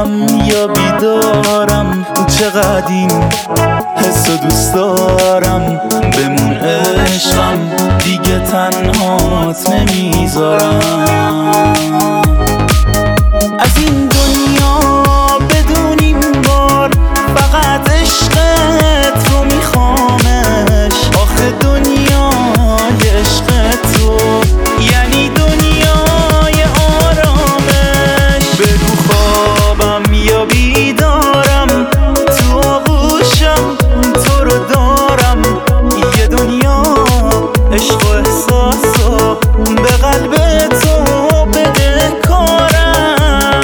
خوابم یا بیدارم، چقدر این حس و دوست دارم. بمون عشقم، دیگه تنهات نمیذارم. از این دنیا بدون این بار فقط عشقت رو میخوامش. آخه دنیای عشق تو یعنی دنیای آرامش. بگو خوابم یا بیدارم، تو آغوشم تو رو دارم. یه دنیا عشق و احساس و به قلب تو بده کارم.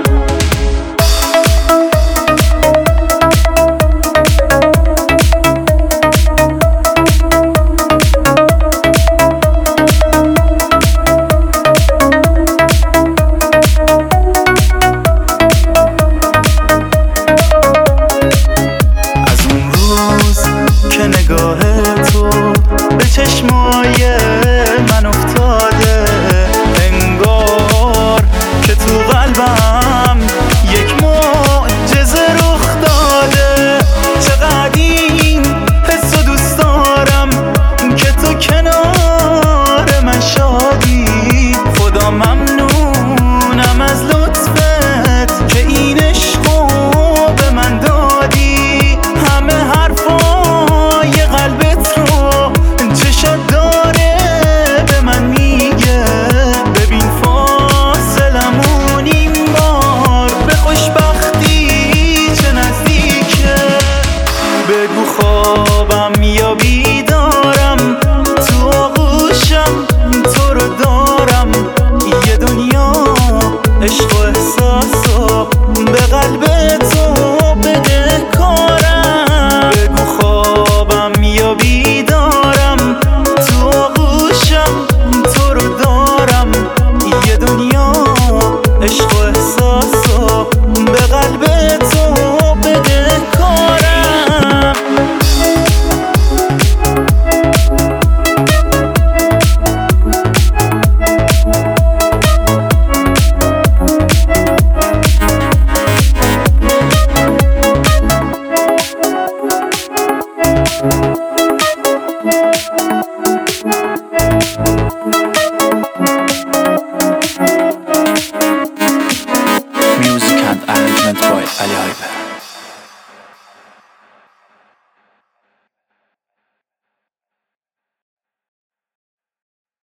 از اون روز که نگاه تو به چشمای من افتاده، انگار که تو قلبم یک معجزه رخ داده. چقدر این حس و دوست دارم که تو کنار من شادی. خدا ممنونم از لطفت که این عشقو به من دادی. همه حرفای قلبت رو چشات داره به من میگه. ببین فاصلمون این بار به خوشبختی چه نزدیکه. بگو خوابم یا بیدارم، تو آغوشم تو رو دارم. یه دنیا عشق و احساس و به قلب تو بده کارم. بگو خوابم یا بیدارم، تو آغوشم تو رو دارم. یه دنیا عشق و احساس و به قلب تو بده کارم. Music and arrangement by Ali Hyper.